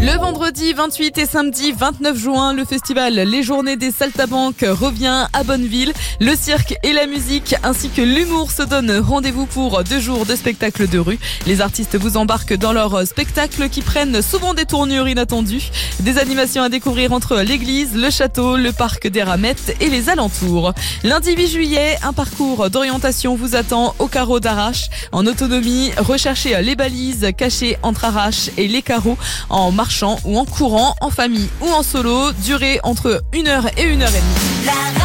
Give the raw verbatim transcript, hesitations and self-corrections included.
Le vendredi vingt-huit et samedi vingt-neuf juin, le festival Les Journées des Saltabanques revient à Bonneville. Le cirque et la musique ainsi que l'humour se donnent rendez-vous pour deux jours de spectacles de rue. Les artistes vous embarquent dans leurs spectacles qui prennent souvent des tournures inattendues. Des animations à découvrir entre l'église, le château, le parc des Ramettes et les alentours. Lundi huit juillet, un parcours d'orientation vous attend au carreau d'Arrache. En autonomie, recherchez les balises cachées entre Arrache et les carreaux en marchant ou en courant, en famille ou en solo, durée entre une heure et une heure et demie.